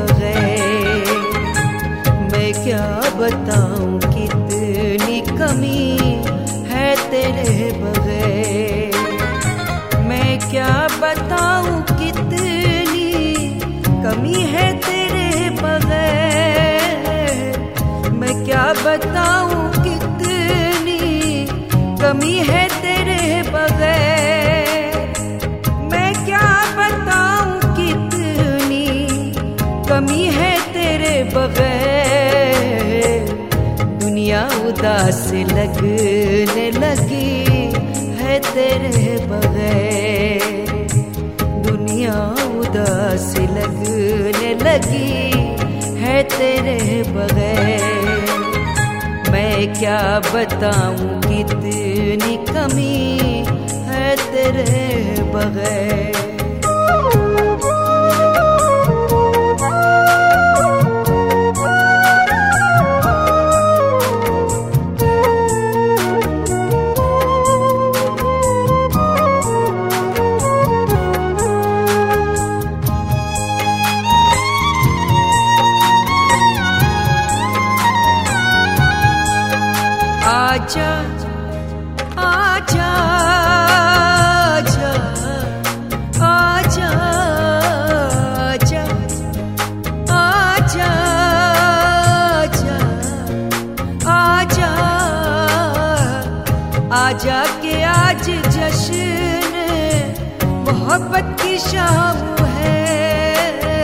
बगैर। मैं क्या बताऊं कितनी कमी है तेरे बगैर। मैं क्या बताऊं कितनी कमी है तेरे बगैर। मैं क्या बताऊं कितनी कमी है तेरे बगैर। मैं क्या बताऊं कितनी कमी है तेरे बगैर। दुनिया उदास लगने लगी है तेरे बगैर। दुनिया उदास लगने लगी है तेरे बगैर। मैं क्या बताऊं कितनी कमी है तेरे बगैर। आजा आजा आजा आजा आजा आजा आजा के आज जश्न मोहब्बत की शाम है।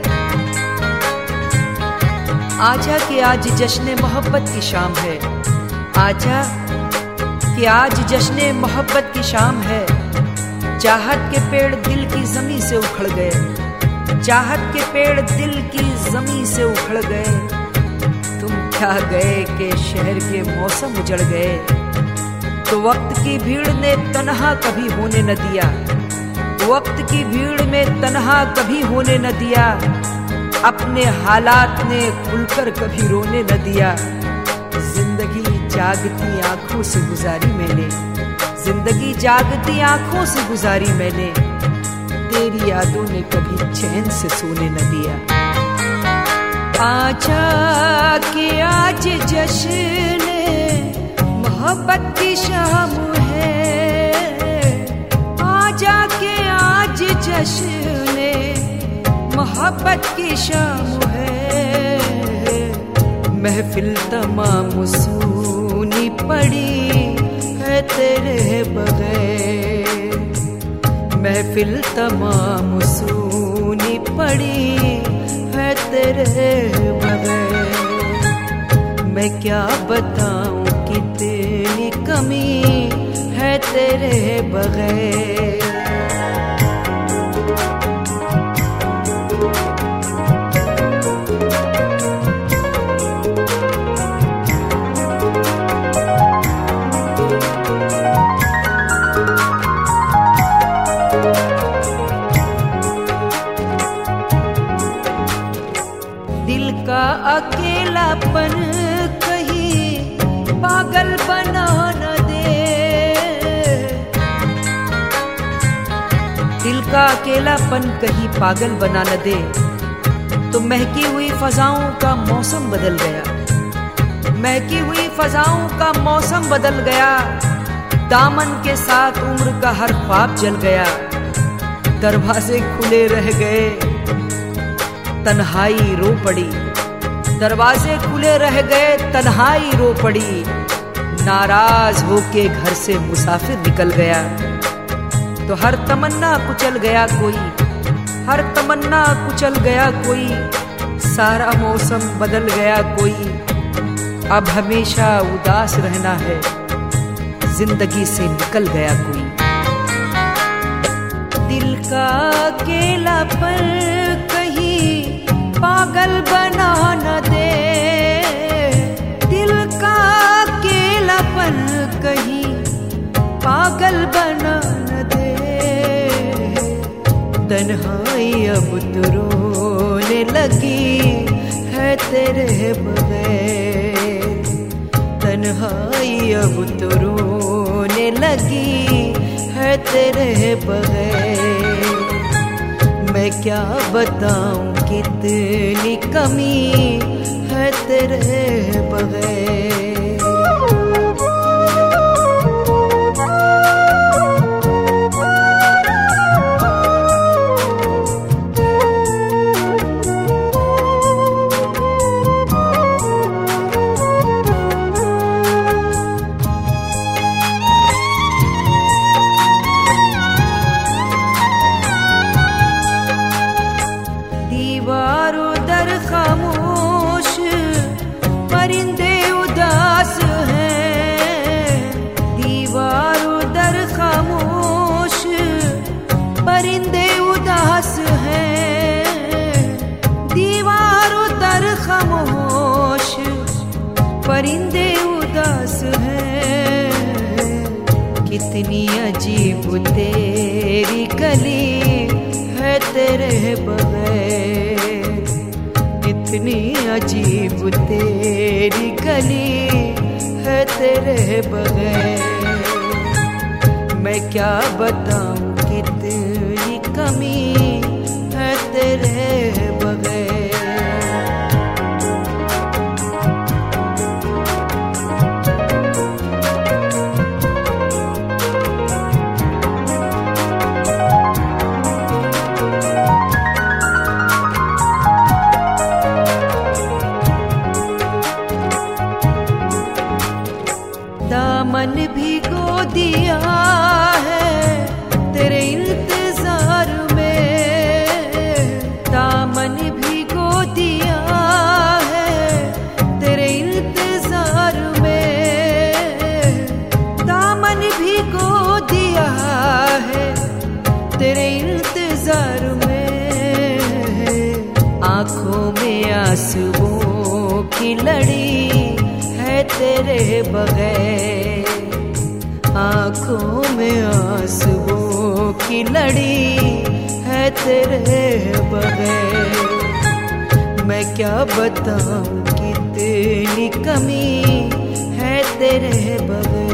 आजा के आज जश्न मोहब्बत की शाम है। आजा कि आज जश्न मोहब्बत की शाम है। चाहत के पेड़ दिल की जमी से उखड़ गए। चाहत के पेड़ दिल की जमी से उखड़ गए। तुम क्या गए कि शहर के मौसम उजड़ गए। तो वक्त की भीड़ ने तन्हा कभी होने न दिया। वक्त की भीड़ में तन्हा कभी होने न दिया। अपने हालात ने खुलकर कभी रोने न दिया। जिंदगी जागती आंखों से गुजारी मैंने। जिंदगी जागती आंखों से गुजारी मैंने। तेरी यादों ने कभी चैन से सोने न दिया। आजा कि आज जश्न मोहब्बत की शाम है। आजा कि आज जश्न मोहब्बत की शाम है। महफिल तमाम सूनी पड़ी है तेरे बगैर। महफिल तमाम सूनी पड़ी है तेरे बगैर। मैं क्या बताऊं कितनी कमी है तेरे बगैर। दिल का अकेलापन कहीं पागल बना न दे। दिल का अकेलापन कहीं पागल बना न दे। तो महकी हुई फजाओं का मौसम बदल गया। महकी हुई फजाओं का मौसम बदल गया। दामन के साथ उम्र का हर ख्वाब जल गया। दरवाजे खुले रह गए, तन्हाई रो पड़ी। दरवाजे खुले रह गए, तन्हाई रो पड़ी। नाराज होके घर से मुसाफिर निकल गया। तो हर तमन्ना कुचल गया कोई। हर तमन्ना कुचल गया कोई। सारा मौसम बदल गया कोई। अब हमेशा उदास रहना है, जिंदगी से निकल गया कोई। दिल का अकेलापन कहीं पागल बना न दे। दिल का अकेलापन कहीं पागल बना न दे। तन्हाई अब तो रोने लगी है तेरे बगैर। तन्हाई अब तो रोने लगी है तेरे बगैर। मैं क्या बताऊं कितनी तेरी कमी है तेरे बगैर। दीवारों दर खामोश परिंदे उदास हैं, दीवारों दर खामोश परिंदे उदास हैं, दीवारों दर खामोश परिंदे उदास हैं। कितनी अजीब तेरी गली है तेरे बगैर, इतनी अजीब तेरी गली है तेरे बगैर। मैं क्या बताऊं कितनी कमी है तेरे बगैर। दामन भिगो दिया है तेरे इंतजार में, दामन भिगो दिया है तेरे इंतजार में, दामन भिगो दिया है तेरे इंतजार में। आंखों में आंसुओं की लड़ी है तेरे बगैर, आंखों में आंसुओं की लड़ी है तेरे बगैर। मैं क्या बताऊं कितनी कमी है तेरे बगैर।